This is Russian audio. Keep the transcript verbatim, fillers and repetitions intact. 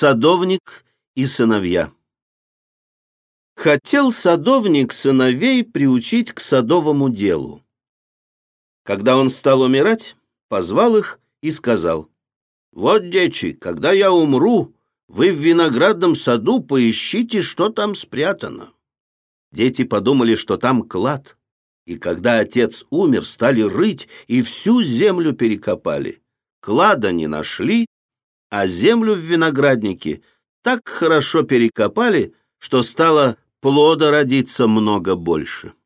Садовник и сыновья. Хотел садовник сыновей приучить к садовому делу. Когда он стал умирать, позвал их и сказал: «Вот, дети, когда я умру, вы в виноградном саду поищите, что там спрятано». Дети подумали, что там клад, и когда отец умер, стали рыть и всю землю перекопали. Клада не нашли, а землю в винограднике так хорошо перекопали, что стало плода родиться много больше.